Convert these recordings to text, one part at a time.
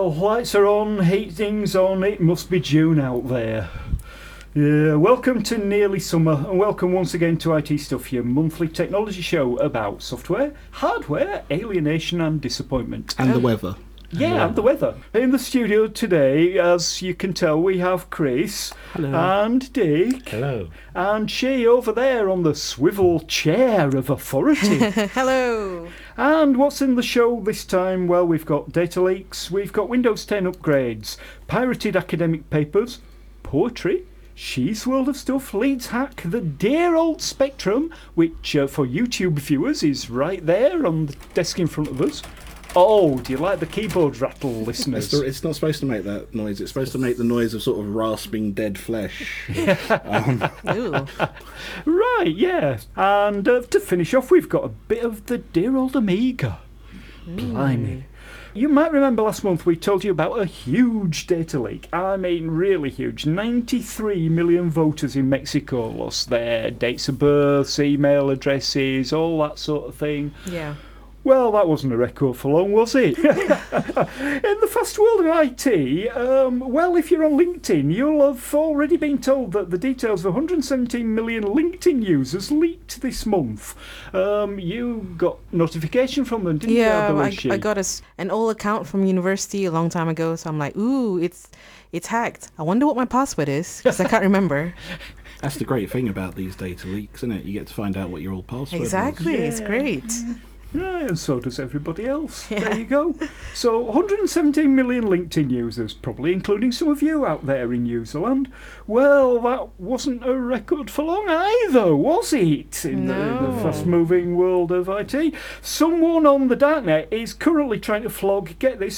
Well, lights are on, heating's on, it must be June out there. Yeah, welcome to Nearly Summer, and welcome once again to IT Stuff, your monthly technology show about software, hardware, alienation and disappointment. And the weather. Yeah, and the weather. In the studio today, as you can tell, we have Chris. Hello. And Dick. Hello. And she over there on the swivel chair of authority. Hello. And what's in the show this time? Well, we've got data leaks, we've got Windows 10 upgrades, pirated academic papers, poetry, She's World of Stuff, Leeds Hack, the dear old Spectrum, which for YouTube viewers is right there on the desk in front of us. Oh, do you like the keyboard rattle, listeners? It's not supposed to make that noise. It's supposed to make the noise of sort of rasping dead flesh. Ooh. Right, yeah. And to finish off, we've got a bit of the dear old Amiga. Blimey. You might remember last month we told you about a huge data leak. I mean, really huge. 93 million voters in Mexico lost their dates of birth, email addresses, all that sort of thing. Yeah. Well, that wasn't a record for long, was it? In the fast world of IT, well, if you're on LinkedIn, you'll have already been told that the details of 117 million LinkedIn users leaked this month. You got notification from them, didn't you? I got an old account from university a long time ago, so I'm like, ooh, it's hacked. I wonder what my password is, because I can't remember. That's the great thing about these data leaks, isn't it? You get to find out what your old password is. Exactly, it's great. Yeah, and so does everybody else. Yeah. There you go. So 117 million LinkedIn users, probably including some of you out there in userland. Well, that wasn't a record for long either, was it? In the fast-moving world of IT. Someone on the darknet is currently trying to flog, get this,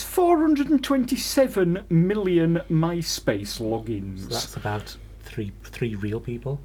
427 million MySpace logins. So that's about three real people.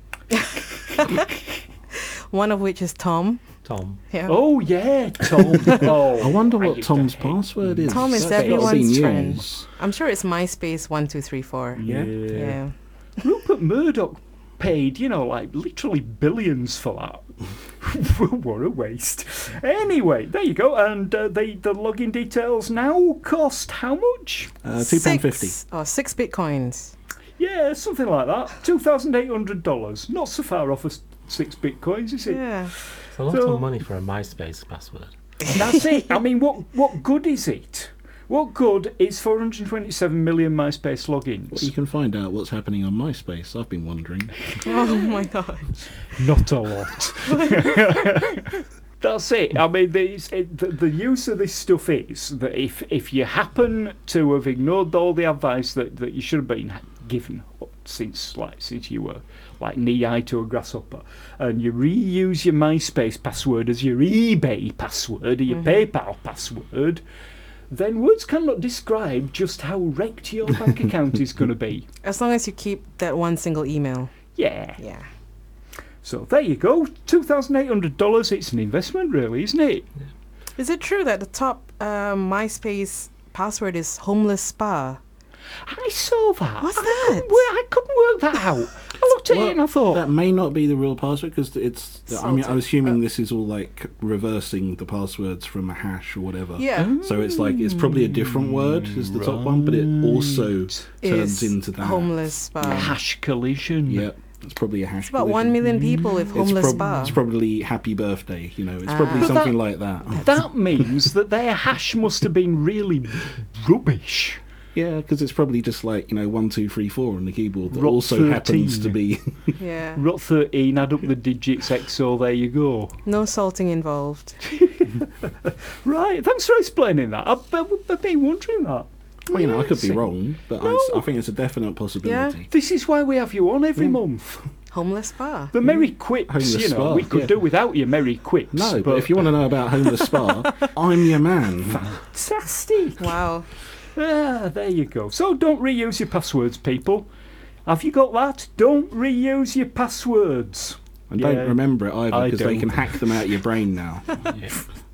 One of which is Tom. Yeah. Oh, yeah, Tom. I wonder what Tom's password is. Tom is That's everyone's friend. news. I'm sure it's MySpace 1234. Yeah. Rupert Murdoch paid, like literally billions for that. What a waste. Anyway, there you go. And the login details now cost how much? £2.50. Oh, 6 bitcoins. Yeah, something like that. $2,800. Not so far off 6 bitcoins, is it? Yeah. It's a lot of money for a MySpace password. That's it. I mean, what good is it? What good is 427 million MySpace logins? Well, you can find out what's happening on MySpace. I've been wondering. Oh my god. Not a lot. That's it. I mean, the use of this stuff is that if you happen to have ignored all the advice that you should have been given since you were like knee-high to a grasshopper, and you reuse your MySpace password as your eBay password or your PayPal password, then words cannot describe just how wrecked your bank account is going to be. As long as you keep that one single email. Yeah. Yeah. So there you go. $2,800. It's an investment, really, isn't it? Yeah. Is it true that the top MySpace password is homeless spa? I saw that. What's that? I couldn't work that out. I looked at it and I thought... That may not be the real password, because it's... I mean, I'm assuming this is all like reversing the passwords from a hash or whatever. Yeah. So it's probably a different word as the top one, but it also turns into that. Homeless spa. Hash collision. Yep. It's probably a hash. It's about collision. 1 million people with homeless spa. It's probably happy birthday, It's probably something like that. That means that their hash must have been really rubbish. Yeah, because it's probably just like, 1, 2, 3, 4 on the keyboard that Rot also 13. happens to be... Yeah. Rot 13, add up the digits, XO, there you go. No salting involved. Right, thanks for explaining that. I've been wondering that. Well, I could be wrong, but I think it's a definite possibility. This is why we have you on every month. Homeless spa. The Merry Quips, Homeless spa, we could do without your Merry Quips. No, but if you want to know about Homeless Spa, I'm your man. Fantastic. Wow. There you go. So don't reuse your passwords, people. Have you got that? Don't reuse your passwords. And don't remember it either, because they don't. can hack them out of your brain now. Yeah.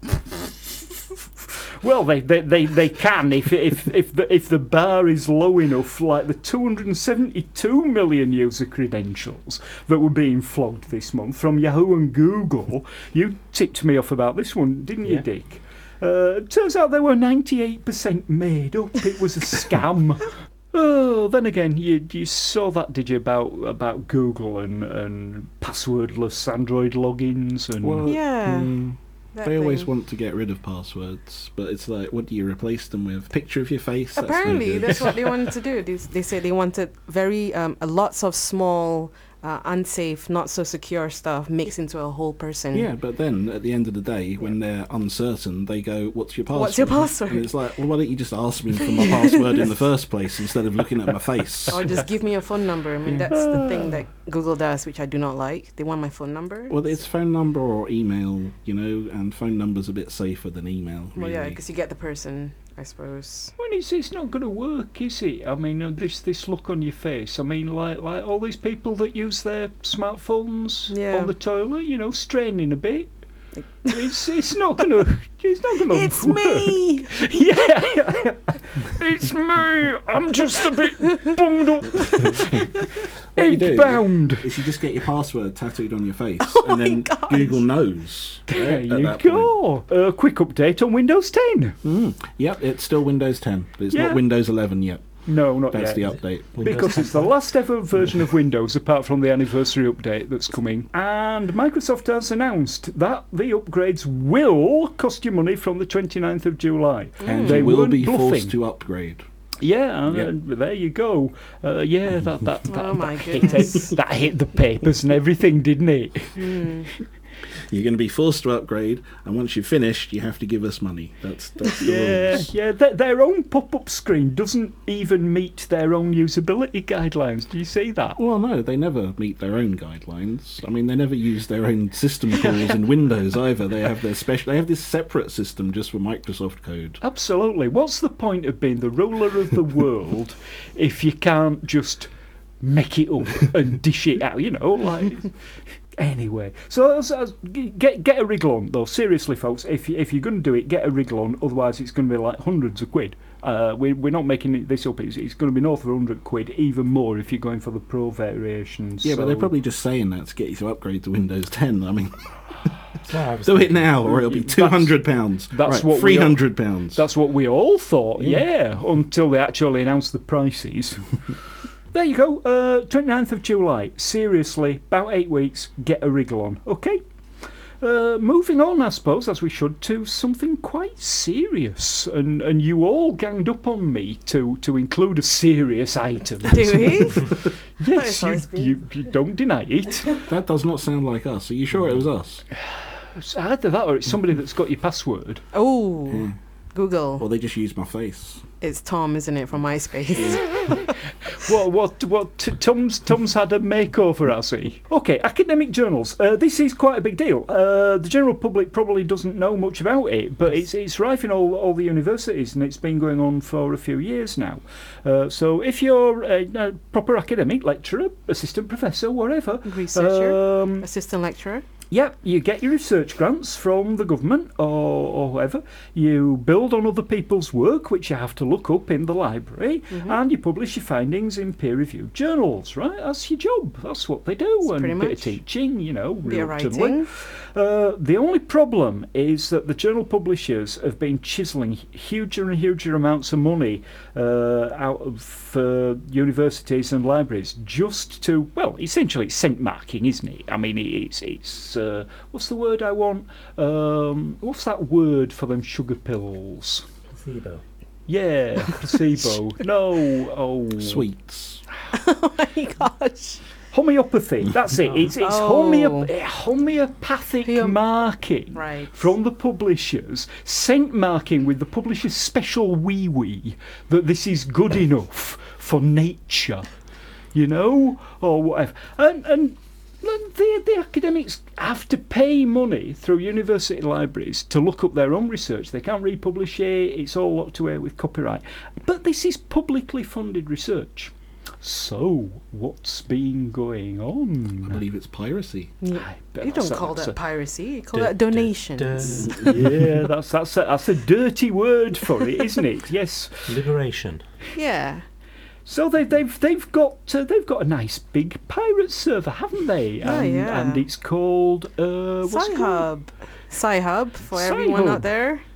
Well, they can if the bar is low enough, like the 272 million user credentials that were being flogged this month from Yahoo and Google. You tipped me off about this one, didn't you, Dick? Turns out they were 98% made up. It was a scam. Oh, then again, you saw that, did you, about Google and passwordless Android logins and Well, Yeah. They always want to get rid of passwords, but it's like, what do you replace them with? Picture of your face? Apparently, that's no that's what they wanted to do. They said they wanted very lots of small, unsafe, not so secure stuff mixed into a whole person. Yeah, but then at the end of the day, when they're uncertain, they go, "What's your password?" What's your password? And it's like, well, why don't you just ask me for my password in the first place instead of looking at my face? Or just give me your phone number. I mean, that's the thing that Google does, which I do not like. They want my phone number. Well, it's phone number or email, and phone number's a bit safer than email. Well, yeah, really. because you get the person, I suppose. Well, it's not going to work, is it? I mean, this look on your face. I mean, like all these people that use their smartphones on the toilet, straining a bit. It's not going to. It's not going to. It's work. me. Yeah, it's me. I'm just a bit bunged up. What you do Bound. is you just get your password tattooed on your face, Oh and then my gosh. Google knows. There at you that go. A quick update on Windows 10. point. Yep, it's still Windows 10, but it's Yeah. not Windows 11 yet. No, not That's yet. the update. Because it's the last ever version of Windows, apart from the anniversary update that's coming. And Microsoft has announced that the upgrades will cost you money from the 29th of July. And They you will weren't be bluffing. forced to upgrade. Yeah, Yep. there you go. That Oh my hit goodness. that hit the papers and everything, didn't it? You're going to be forced to upgrade, and once you've finished, you have to give us money. That's the Yeah, rules. yeah. Their own pop-up screen doesn't even meet their own usability guidelines. Do you see that? Well, no, they never meet their own guidelines. I mean, they never use their own system calls in Windows either. They have their special. They have this separate system just for Microsoft code. Absolutely. What's the point of being the ruler of the world if you can't just make it up and dish it out? Anyway, so get a wriggle on, though. Seriously, folks, if you're going to do it, get a wriggle on. Otherwise, it's going to be like hundreds of quid. We're not making this up. It's going to be north of 100 quid, even more if you're going for the Pro variations. Yeah, so. but they're probably just saying that to get you to upgrade to Windows 10. I mean, So I was do it thinking- now, or it'll be £200. That's right, what we all- £300. That's what we all thought, yeah, until they actually announced the prices. There you go, 29th of July. Seriously, about 8 weeks, get a wriggle on, okay? Moving on, I suppose, as we should, to something quite serious. And you all ganged up on me to include a serious item. Do we? Yes, That is you don't deny it. That does not sound like us. Are you sure it was us? It's either that or it's somebody that's got your password. Oh, Google. Or they just used my face? It's Tom, isn't it, from MySpace? Tom's had a makeover, has he? Okay, academic journals. This is quite a big deal. The general public probably doesn't know much about it, but it's rife in all the universities, and it's been going on for a few years now. So if you're a proper academic, lecturer, assistant professor, whatever, Researcher, assistant lecturer. Yep, you get your research grants from the government or whoever. You build on other people's work, which you have to look up in the library, and you publish your findings in peer-reviewed journals, right? That's your job. That's what they do. That's and pretty a bit much. of teaching, Bit of reluctantly. writing. The only problem is that the journal publishers have been chiselling huger and huger amounts of money out of universities and libraries just to, well, essentially it's cent marking, isn't it? I mean, it's what's the word I want? What's that word for them sugar pills? Placebo. Yeah, placebo. No, Sweets. Oh my gosh. homeopathy. That's it. It's Oh. homeopathic marking Right. from the publishers, scent marking with the publisher's special wee that this is good enough for nature, or whatever. And the academics have to pay money through university libraries to look up their own research. They can't republish it. It's all locked away with copyright. But this is publicly funded research. So, what's been going I on? believe it's piracy. I bet You don't that's call a- that piracy. You call that donations. Yeah, that's a dirty word for it, isn't it? Yes. Liberation. Yeah. So they've got a nice big pirate server, haven't they? Oh, yeah. And it's called what's it called? Sci-Hub. Sci-Hub for everyone Sci-Hub. out there.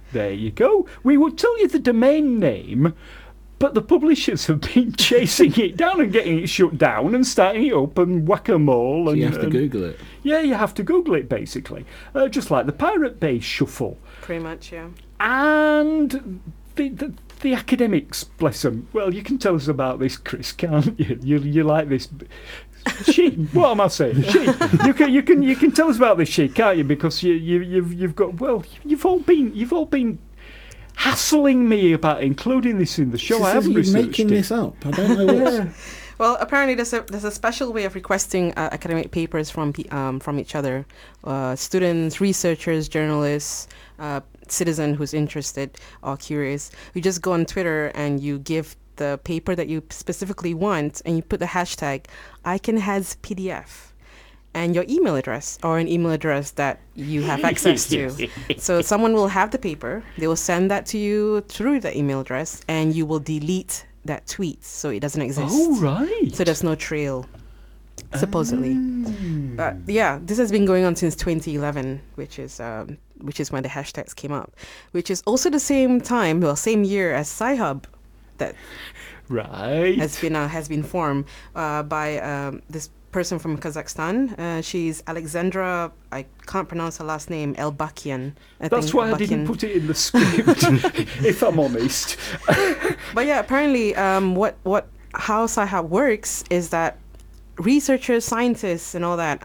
There you go. We would tell you the domain name, but the publishers have been chasing it down and getting it shut down and starting it up and whack-a-mole. So And you have to Google it. Yeah, you have to Google it, basically. Just like the Pirate Bay Shuffle. Pretty much, yeah. And the academics, bless them. Well, you can tell us about this, Chris, can't you? You like this... She, what am I saying? She, you can tell us about this, she, can't you? Because you've got, well, you've all been hassling me about including this in the show. She I says haven't you're researched making it. this up. I don't know what. Well, apparently there's a special way of requesting academic papers from each other, students, researchers, journalists, citizen who's interested or curious. You just go on Twitter and you give the paper that you specifically want, and you put the hashtag ICANHasPDF and your email address or an email address that you have access to. So someone will have the paper, they will send that to you through the email address, and you will delete that tweet so it doesn't exist. Oh, right. So there's no trail, supposedly. But yeah, this has been going on since 2011, which is when the hashtags came up, which is also the same time, same year as Sci-Hub, that Right. has been formed by this person from Kazakhstan. She's Alexandra. I can't pronounce her last name. Elbakian. That's why I didn't put it in the script, if I'm honest. But yeah, apparently, how Sci-Hub works is that researchers, scientists, and all that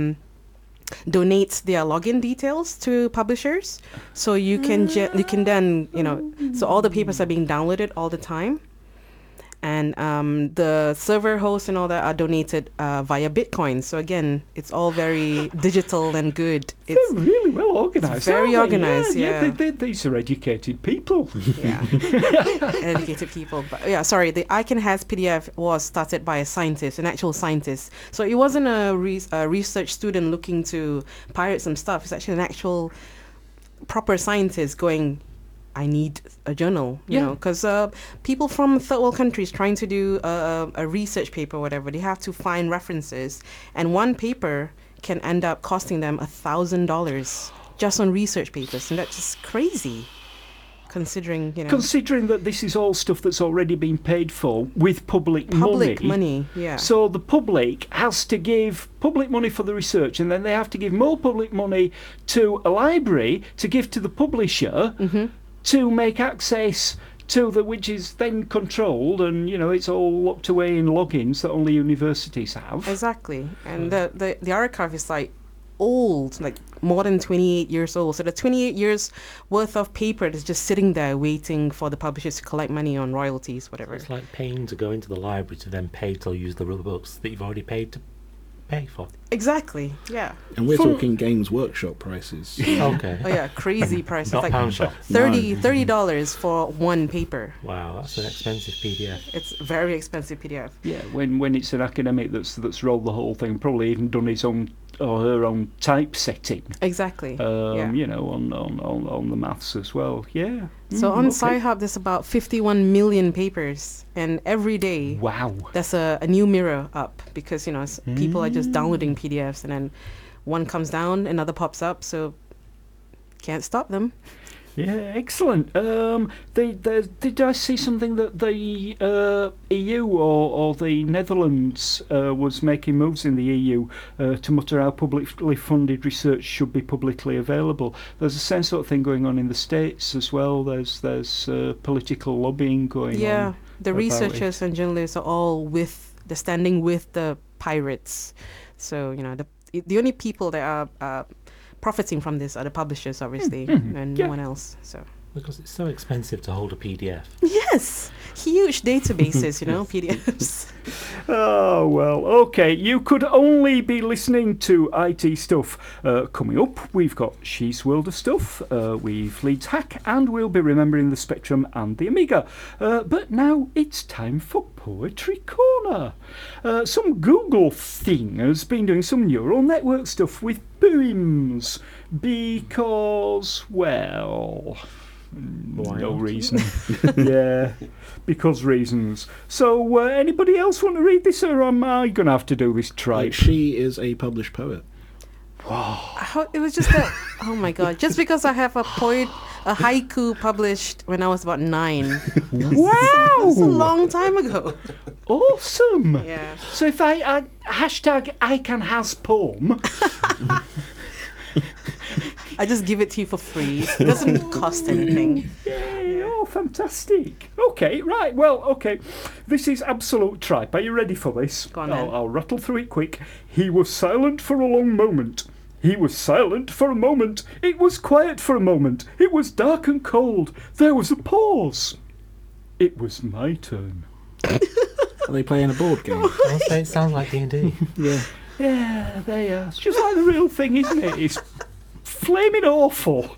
donate their login details to publishers, so you can then so all the papers are being downloaded all the time, and the server hosts and all that are donated via Bitcoin. So again, it's all very digital and good. They're really well organised. It's very organised, yeah. These are educated people. Yeah, educated people. But yeah, sorry, the ICANHAS PDF was started by an actual scientist. So it wasn't a research student looking to pirate some stuff. It's actually an actual proper scientist going, I need a journal, you know, because people from third world countries trying to do a research paper or whatever, they have to find references, and one paper can end up costing them $1,000 just on research papers, and that's just crazy, considering that this is all stuff that's already been paid for with public money. Yeah. So the public has to give public money for the research, and then they have to give more public money to a library to give to the publisher. Mm-hmm. To make access to which is then controlled, and it's all locked away in logins that only universities have. Exactly, and the archive is like old, like more than 28 years old. So the 28 years worth of paper is just sitting there waiting for the publishers to collect money on royalties, whatever. It's like paying to go into the library to then pay to use the rubber books that you've already paid to pay for. Exactly, yeah. And we're talking Games Workshop prices. Okay. Oh yeah, crazy prices. Not like pound shop. $30 for one paper. Wow, that's an expensive PDF. It's a very expensive PDF. Yeah, when it's an academic that's rolled the whole thing, probably even done his own or her own typesetting. Exactly. On the maths as well. Yeah. So on Sci-Hub, there's about 51 million papers, and every day, wow, there's a new mirror up, because people are just downloading PDFs, and then one comes down, another pops up, so can't stop them. Yeah, excellent. Did I see something that the EU or the Netherlands was making moves in the EU to mutter how publicly funded research should be publicly available? There's the same sort of thing going on in the States as well. There's political lobbying going on. Yeah, the researchers and journalists are all they're standing with the pirates. So the only people that are profiting from this are the publishers, obviously, and no one else. So because it's so expensive to hold a PDF. Yes, huge databases, PDFs. Oh, well, okay. You could only be listening to IT stuff. Coming up, we've got She's World of Stuff, we've Leeds Hack, and we'll be remembering the Spectrum and the Amiga. But now it's time for Poetry Corner. Some Google thing has been doing some neural network stuff with poems because, well... no reason. Yeah, because reasons. So, anybody else want to read this, or am I going to have to do this tripe? She is a published poet. It was just that. Oh my god! Just because I have a haiku published when I was about 9. Wow! That's a long time ago. Awesome! Yeah. So if I hashtag #ICanHasPoem, I just give it to you for free. It doesn't cost anything. yay! Oh, fantastic! Okay, right. Well, okay. This is absolute tripe. Are you ready for this? Go on then. I'll rattle through it quick. He was silent for a long moment. He was silent for a moment. It was quiet for a moment. It was dark and cold. There was a pause. It was my turn. Are they playing a board game? I'll say it sounds like D&D. Yeah. Yeah, they are. It's just like the real thing, isn't it? It's flaming awful.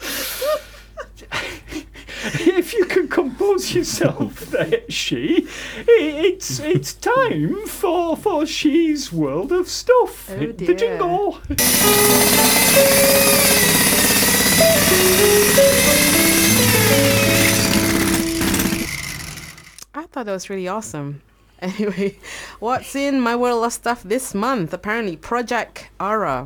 If you can compose yourself there, She, it's time for She's World of Stuff. Oh, Hit the dear. jingle. I thought that was really awesome. Anyway, what's in my world of stuff this month? Apparently, Project Ara.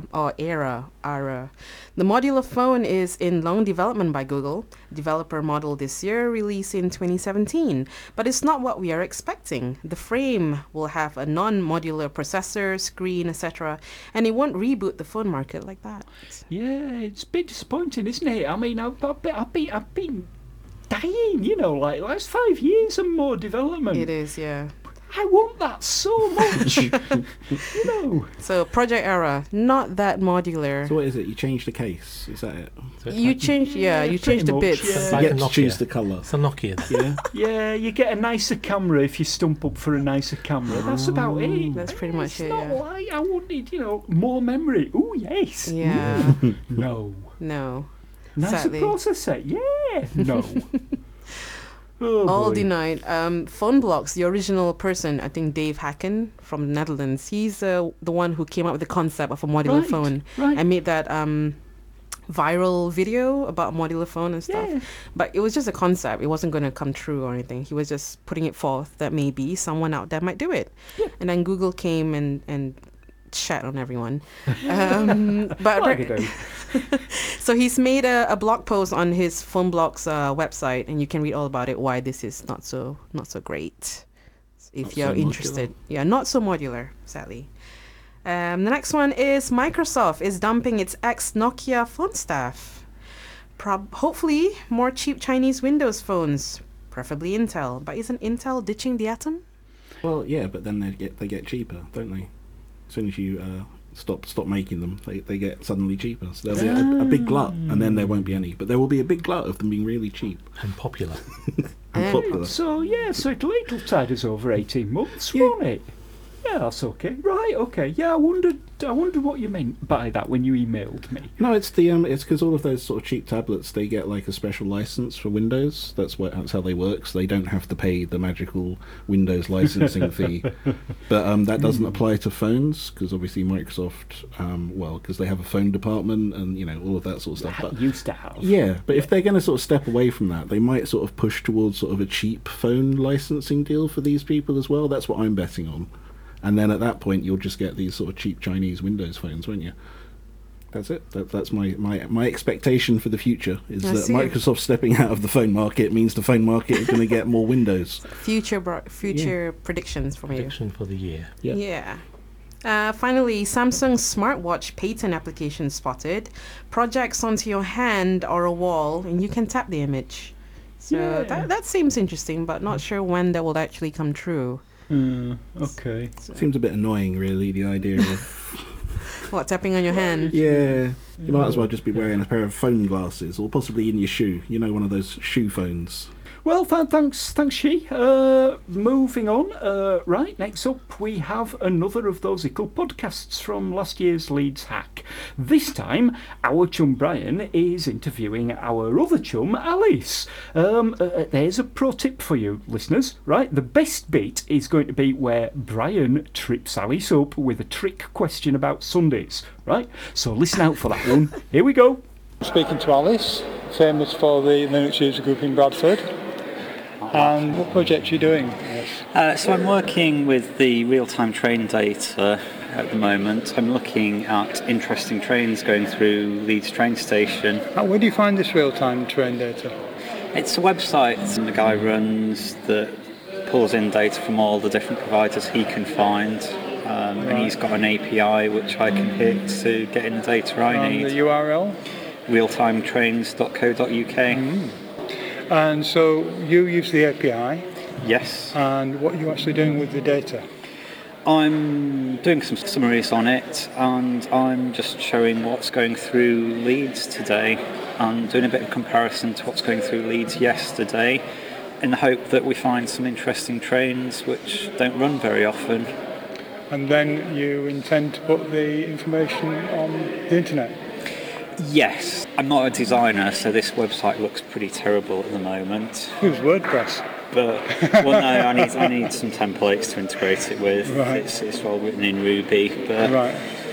The modular phone is in long development by Google. Developer model this year, release in 2017. But it's not what we are expecting. The frame will have a non-modular processor, screen, etc. And it won't reboot the phone market like that. Yeah, it's a bit disappointing, isn't it? I mean, I've been dying, like last 5 years and more development. It is, yeah. I want that so much. So Project Era, not that modular. So what is it? You change the case? Is that it? So it's You like, change, you change pretty the much, bits. yeah. it's You like a get to Nokia. choose the colour. It's a Nokia. then. Yeah. Yeah, you get a nicer camera if you stump up for a nicer camera. That's about it. That's pretty much It's it, not yeah. like I wanted, more memory. Oh, yes. Yeah. No. No. Nicer Sadly. processor. Yeah. No. Oh, All boy. denied. PhoneBlocks, the original person, I think Dave Hacken from the Netherlands, he's the one who came up with the concept of a modular Right, phone. right. I made that viral video about modular phone and stuff. Yeah. But it was just a concept. It wasn't going to come true or anything. He was just putting it forth that maybe someone out there might do it. Yeah. And then Google came and shat on everyone. But Like I do. so he's made a blog post on his PhoneBlocks website, and you can read all about it. Why this is not so great, if Not you're so interested. Yeah, not so modular, sadly. The next one is Microsoft is dumping its ex-Nokia phone staff. Hopefully, more cheap Chinese Windows phones, preferably Intel. But isn't Intel ditching the Atom? Well, yeah, but then they get cheaper, don't they? As soon as you stop making them, they get suddenly cheaper. So there'll be a big glut, and then there won't be any. But there will be a big glut of them being really cheap And popular. and popular. So, so it'll tide us over 18 months, Yeah. won't it? Yeah, that's okay. Right, okay. Yeah, I wondered what you meant by that when you emailed me. No, it's it's because all of those sort of cheap tablets, they get like a special license for Windows. That's how they work. So they don't have to pay the magical Windows licensing fee. But that doesn't apply to phones because obviously Microsoft, because they have a phone department and all of that sort of stuff. But Used to have. yeah, but if they're going to sort of step away from that, they might sort of push towards sort of a cheap phone licensing deal for these people as well. That's what I'm betting on. And then at that point, you'll just get these sort of cheap Chinese Windows phones, won't you? That's it. That's my expectation for the future is I that see. Microsoft stepping out of the phone market means the phone market is going to get more Windows. Future predictions from you. Prediction for the year. Yeah. Yeah. Finally, Samsung's smartwatch patent application spotted. Projects onto your hand or a wall, and you can tap the image. So Yeah. that seems interesting, but not sure when that will actually come true. Okay. Seems a bit annoying, really, the idea of... What, tapping on your hand? Yeah, you might as well just be wearing a pair of phone glasses, or possibly in your shoe. One of those shoe phones. Well, thanks, She. Moving on. Right, next up we have another of those little podcasts from last year's Leeds Hack. This time, our chum Brian is interviewing our other chum, Alice. There's a pro tip for you, listeners. Right, the best bit is going to be where Brian trips Alice up with a trick question about Sundays. Right, so listen out for that one. Here we go. Speaking to Alice, famous for the Linux user group in Bradford. And what project are you doing? So I'm working with the real-time training data at the moment. I'm looking at interesting trains going through Leeds train station. Where do you find this real-time train data? It's a website the guy runs that pulls in data from all the different providers he can find. And he's got an API which I can hit to get in the data I need. The URL? realtimetrains.co.uk. And so you use the API, Yes. and what are you actually doing with the data? I'm doing some summaries on it, and I'm just showing what's going through Leeds today and doing a bit of comparison to what's going through Leeds yesterday, in the hope that we find some interesting trains which don't run very often. And then you intend to put the information on the internet? Yes. I'm not a designer, so this website looks pretty terrible at the moment. Who's WordPress? But well, no, I need some templates to integrate it with. Right. It's all written in Ruby, but Right.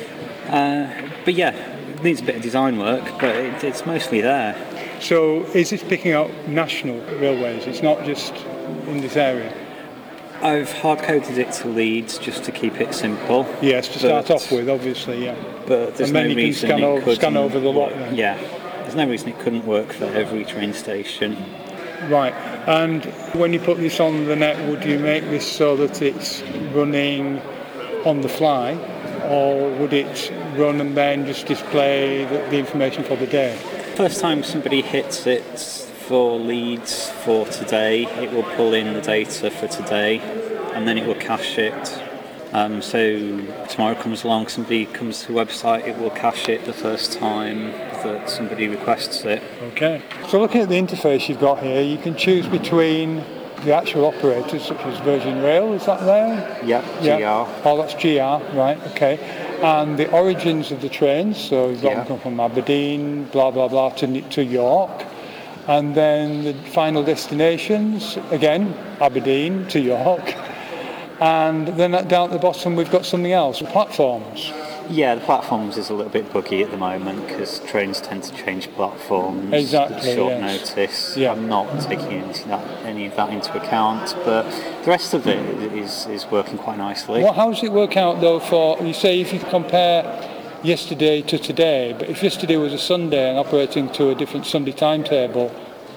but yeah, it needs a bit of design work, but it's mostly there. So is this picking up national railways? It's not just in this area? I've hard-coded it to Leeds just to keep it simple. Yes, to start but- off with, obviously, yeah. But there's And then no you can reason scan it over- couldn't scan over the lot work. then. Yeah, there's no reason it couldn't work for every train station. Right. And when you put this on the net, would you make this so that it's running on the fly, or would it run and then just display the information for the day? First time somebody hits it for Leeds for today, it will pull in the data for today, and then it will cache it. So tomorrow comes along, somebody comes to the website, it will cache it the first time that somebody requests it. Okay. So looking at the interface you've got here, you can choose between the actual operators, such as Virgin Rail, is that there? Yep, Yeah. GR. Oh, that's GR, right, okay. And the origins of the trains, so you've got Yeah. them come from Aberdeen, blah, blah, blah, to York. And then the final destinations, again, Aberdeen to York. And then down at the bottom we've got something else, platforms. Yeah, the platforms is a little bit buggy at the moment because trains tend to change platforms Exactly, at short yes. notice. Yeah. I'm not taking any of that into account, but the rest of it is working quite nicely. Well, how does it work out though for, you say if you compare yesterday to today, but if yesterday was a Sunday and operating to a different Sunday timetable,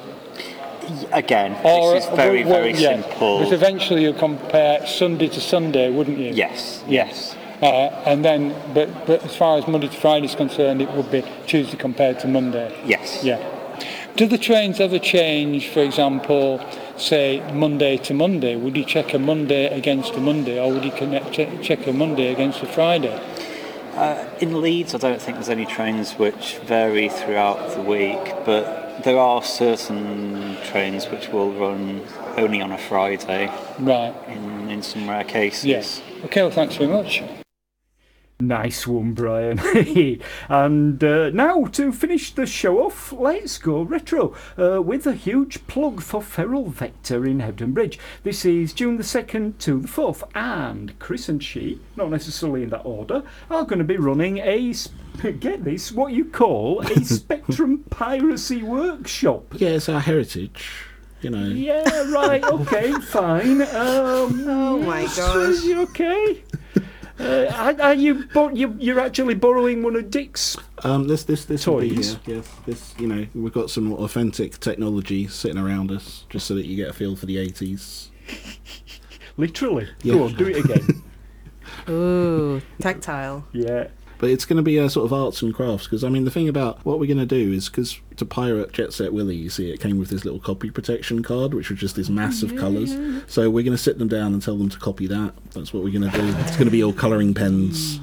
Again, or this is very, very yeah, simple. but eventually you compare Sunday to Sunday, wouldn't you? Yes, yes. And then, but as far as Monday to Friday is concerned, it would be Tuesday compared to Monday. Yes. Yeah. Do the trains ever change, for example, say Monday to Monday? Would you check a Monday against a Monday, or would you check a Monday against a Friday? In Leeds, I don't think there's any trains which vary throughout the week, but there are certain trains which will run only on a Friday Right. in some rare cases. Yes. Okay, well, thanks very much. Nice one, Brian. And now, to finish the show off, let's go retro with a huge plug for Feral Vector in Hebden Bridge. This is June the 2nd to the 4th, and Chris and she, not necessarily in that order, are going to be running a, get this, what you call a Spectrum Piracy Workshop. Yeah, it's our heritage, you know. Yeah, right, okay, fine. Oh my gosh. You okay? Are you? You're actually borrowing one of Dick's This will be toys? here. Yes, this, you know, we've got some authentic technology sitting around us, just so that you get a feel for the 80s. Literally. Yeah. Go on, do it again. Ooh, tactile. Yeah. But it's going to be a sort of arts and crafts, because I mean the thing about what we're going to do is, because to pirate Jet Set Willy, you see, it came with this little copy protection card, which was just this mass of colours. So we're going to sit them down and tell them to copy that. That's what we're going to do. It's going to be all colouring pens.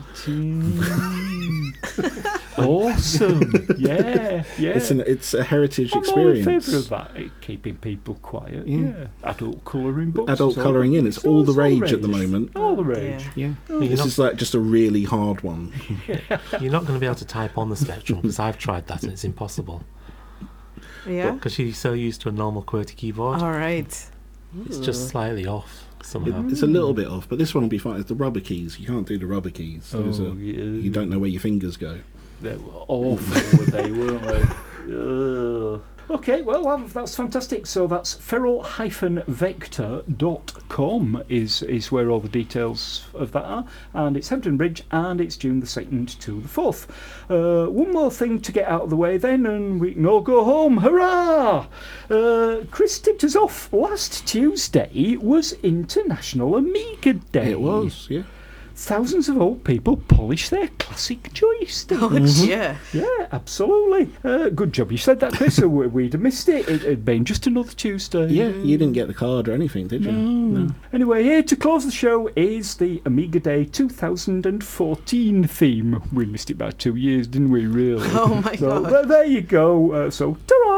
Awesome. Yeah. It's a heritage I'm all in experience. favour of that. Keeping people quiet. Yeah. Yeah. Adult colouring books. Adult It's all- colouring in. It's all the all rage at the rage. moment. All the rage. Yeah. You're This not- is like just a really hard one. You're not going to be able to type on the Spectrum because I've tried that and it's impossible. Yeah. Because she's so used to a normal QWERTY keyboard, All right. it's just slightly off somehow. It's a little bit off, but this one will be fine. It's the rubber keys. You can't do the rubber keys. You don't know where your fingers go. They were awful, were they, weren't they? Ugh. Okay, well, that's fantastic. So that's feral-vector.com is where all the details of that are. And it's Hampton Bridge, and it's June the 2nd to the 4th. One more thing to get out of the way then, and we can all go home. Hurrah! Chris tipped us off. Last Tuesday was International Amiga Day. It was, yeah. Thousands of old people polish their classic joysticks. Oh, dear. Yeah, absolutely. Good job you said that, Chris, or we'd have missed it. It'd been just another Tuesday. Yeah, you didn't get the card or anything, did you? No. Anyway, here to close the show is the Amiga Day 2014 theme. We missed it by 2 years, didn't we, really? Oh, my So God. there you go. So, ta-ra!